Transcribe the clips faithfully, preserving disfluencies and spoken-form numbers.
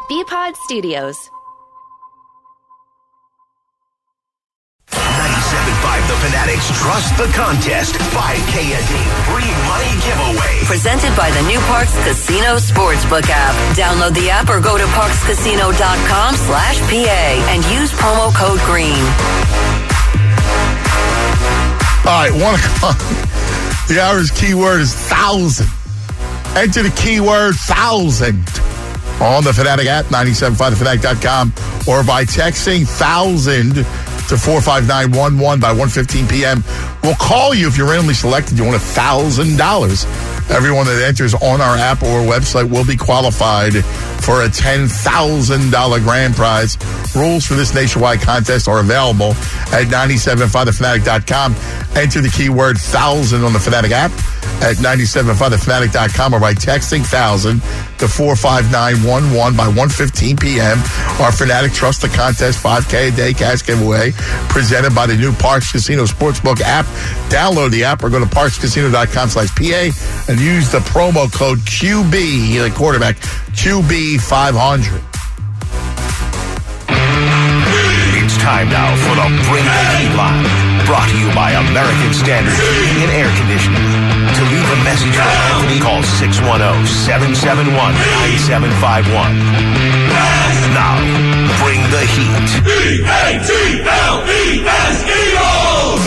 B-Pod Studios. ninety-seven point five The Fanatics Trust the Contest five K a day free money giveaway. Presented by the new Parks Casino Sportsbook app. Download the app or go to parkscasino.com slash PA and use promo code GREEN. All right, one o'clock. The hour's keyword is thousand. Enter the keyword thousand on the Fanatic app, ninety-seven point five the fanatic dot com, or by texting thousand to four five nine one one by one fifteen p.m. We'll call you if you're randomly selected. You want one thousand dollars. Everyone that enters on our app or website will be qualified for a ten thousand dollars grand prize. Rules for this nationwide contest are available at ninety-seven point five the fanatic dot com. Enter the keyword thousand on the Fanatic app at ninety-seven point five the fanatic dot com or by texting thousand to four five nine one one by one fifteen p.m. Our Fanatic Trust the Contest five K a day cash giveaway presented by the new Parks Casino Sportsbook app. Download the app or go to parkscasino.com slash PA and use the promo code Q B, the quarterback, Q B five hundred. It's time now for the Bring the Heat line, brought to you by American Standard Heating and Air Conditioning. To leave a message for Anthony, call six one zero, seven seven one, nine seven five one. Now, bring the heat. E A T L E S Eagles!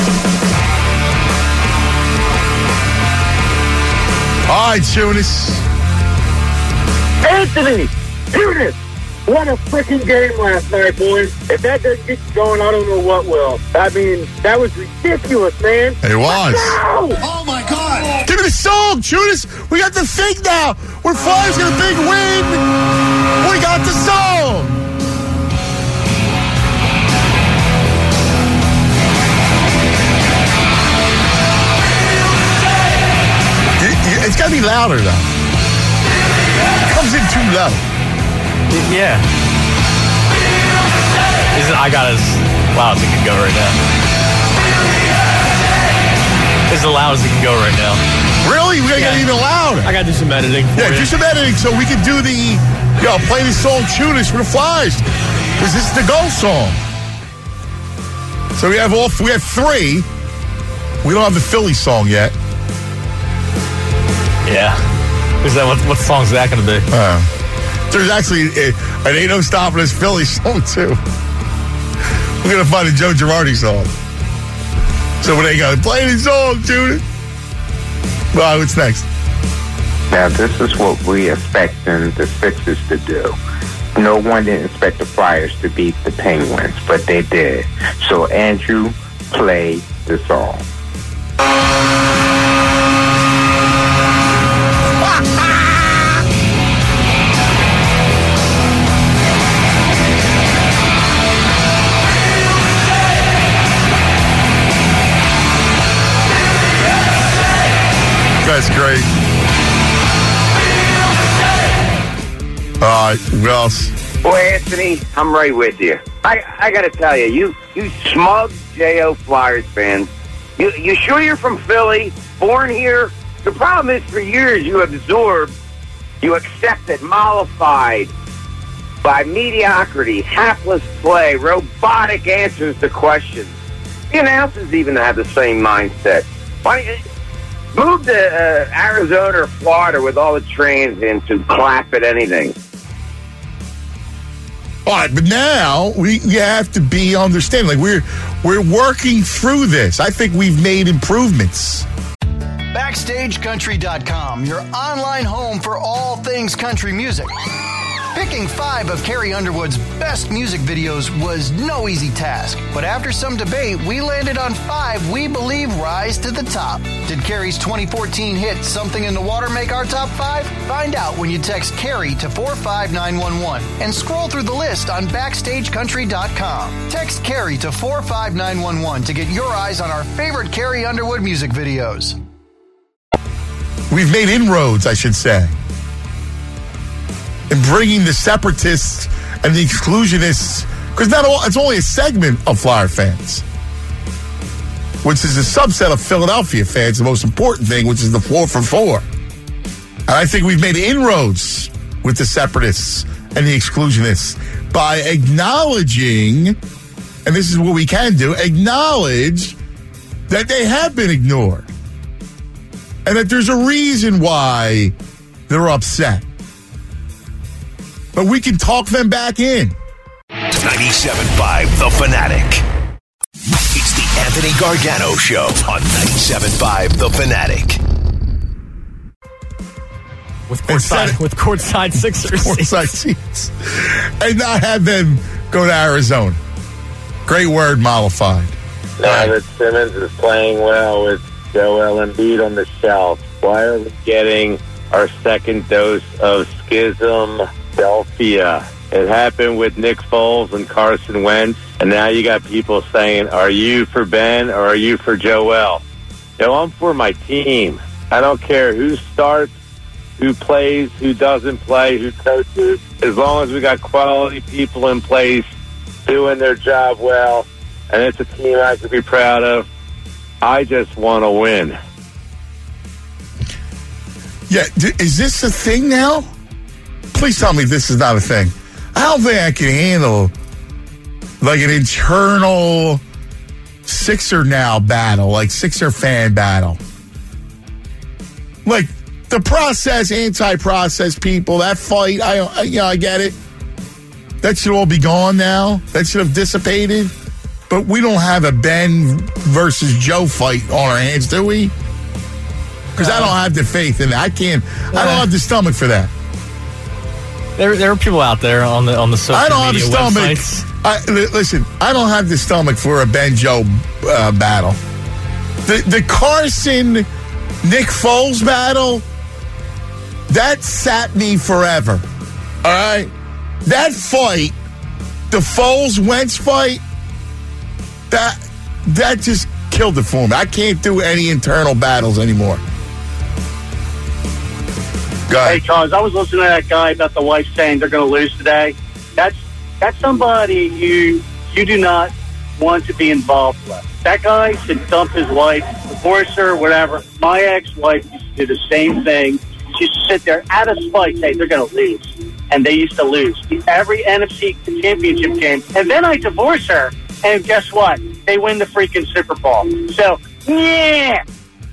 All right, Tunis. Anthony, Tunis, what a freaking game last night, boys. If that doesn't get you going, I don't know what will. I mean, that was ridiculous, man. It was. No! Oh, my God. Give me the song, Tunis. We got the thing now. We're Flyers got a big win. We got the song. It's got to be louder, though. It comes in too low. Yeah. Isn't I got as loud as it can go right now. It's as loud as it can go right now. Really? We got to Yeah. get even louder. I got to do some editing for Yeah, you. do some editing so we can do the, yo, play the song Tunis for the Flyers. Because this is the goal song. So we have all, we have three. We don't have the Philly song yet. Yeah. Is that what, what song's that going to be? Uh, there's actually a, an Ain't No Stopping Us Philly song, too. We're going to find a Joe Girardi song. So when they go, play the song, Tunis. Well, what's next? Now, this is what we expecting the Sixers to do. No one didn't expect the Flyers to beat the Penguins, but they did. So, Andrew, play the song. That's great. All right, who else? Boy, Anthony, I'm right with you. I, I got to tell you, you you smug J O Flyers fans, you you sure you're from Philly, born here? The problem is, for years you absorbed, you accepted, mollified by mediocrity, hapless play, robotic answers to questions. The announcers even have the same mindset. Why don't you move to uh, Arizona or Florida with all the transients who clap at anything? All right, but now we, we have to be understanding. Like we're we're working through this. I think we've made improvements. Backstage Country dot com, your online home for all things country music. Picking five of Carrie Underwood's best music videos was no easy task, but after some debate, we landed on five we believe rise to the top. Did Carrie's twenty fourteen hit Something in the Water make our top five? Find out when you text Carrie to four five nine one one and scroll through the list on Backstage Country dot com. Text Carrie to four five nine one one to get your eyes on our favorite Carrie Underwood music videos. We've made inroads, I should say, in bringing the separatists and the exclusionists, because not all, it's only a segment of Flyer fans, which is a subset of Philadelphia fans, the most important thing, which is the four for four. And I think we've made inroads with the separatists and the exclusionists by acknowledging, and this is what we can do, acknowledge that they have been ignored and that there's a reason why they're upset. But we can talk them back in. ninety-seven point five The Fanatic. It's the Anthony Gargano Show on ninety-seven point five The Fanatic. With courtside, with courtside Sixers courtside seats. And not have them go to Arizona. Great word, mollified. Now that Simmons is playing well with Joel Embiid on the shelf, why are we getting our second dose of schism Philadelphia? It happened with Nick Foles and Carson Wentz, and now you got people saying, are you for Ben or are you for Joel? No, I'm for my team. I don't care who starts, who plays, who doesn't play, who coaches. As long as we got quality people in place doing their job well, and it's a team I can be proud of, I just want to win. Yeah, is this a thing now? Please tell me this is not a thing. I don't think I can handle like an internal Sixer now battle, like Sixer fan battle. Like the process, anti-process people, that fight, I, I you know, I get it. That should all be gone now. That should have dissipated. But we don't have a Ben versus Joe fight on our hands, do we? Because uh, I don't have the faith in that. I can't. Uh, I don't have the stomach for that. There, there are people out there on the on the social I don't media have the websites. stomach. I, listen, I don't have the stomach for a Ben Joe uh, battle. The the Carson Nick Foles battle, that sat me forever. All right, that fight, the Foles Wentz fight, that that just killed it for me. I can't do any internal battles anymore. Hey, Charles, I was listening to that guy about the wife saying they're going to lose today. That's that's somebody you you do not want to be involved with. That guy should dump his wife, divorce her, whatever. My ex-wife used to do the same thing. She used to sit there out of spite saying they're going to lose. And they used to lose every N F C championship game. And then I divorce her, and guess what? They win the freaking Super Bowl. So, yeah.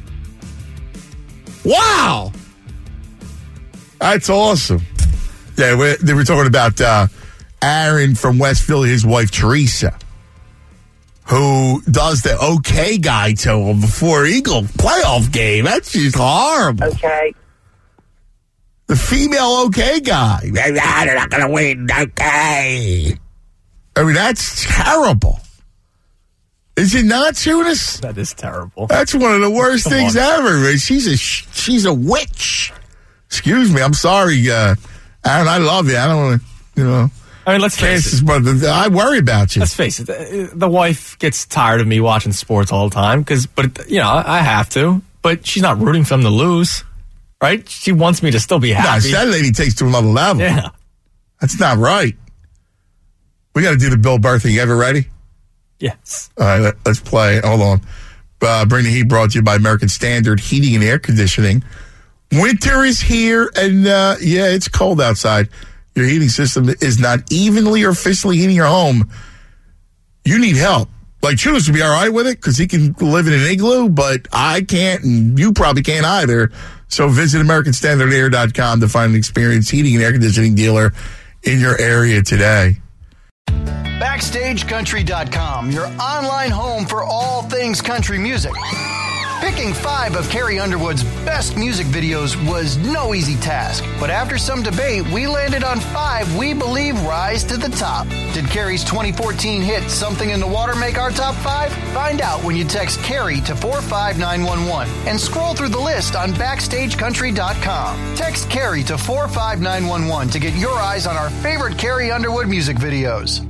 Wow. That's awesome. Yeah, we're, they were talking about uh, Aaron from West Philly, his wife Teresa, who does the okay guy to him before Eagle playoff game. That's just horrible. Okay. The female okay guy. They're not going to win. Okay. I mean, that's terrible. Is it not, Tunis? That is terrible. That's one of the worst Come things on. ever. She's a she's a witch. Excuse me. I'm sorry, uh, Aaron. I love you. I don't want to, you know. I mean, let's face it. Brother, I worry about you. Let's face it. The, the wife gets tired of me watching sports all the time because, but you know, I have to. But she's not rooting for them to lose, right? She wants me to still be happy. No, that lady takes to another level. Yeah, that's not right. We got to do the Bill Burr thing. You ever ready? Yes. All right, let, let's play. Hold on. Uh, Bring the Heat brought to you by American Standard Heating and Air Conditioning. Winter is here, and uh, yeah, it's cold outside. Your heating system is not evenly or efficiently heating your home. You need help. Like, Chulis would be all right with it because he can live in an igloo, but I can't, and you probably can't either. So visit American Standard Air dot com to find an experienced heating and air conditioning dealer in your area today. Backstage Country dot com, your online home for all things country music. Picking five of Carrie Underwood's best music videos was no easy task, but after some debate, we landed on five we believe rise to the top. Did Carrie's twenty fourteen hit Something in the Water make our top five? Find out when you text Carrie to four five nine one one and scroll through the list on Backstage Country dot com. Text Carrie to four five nine one one to get your eyes on our favorite Carrie Underwood music videos.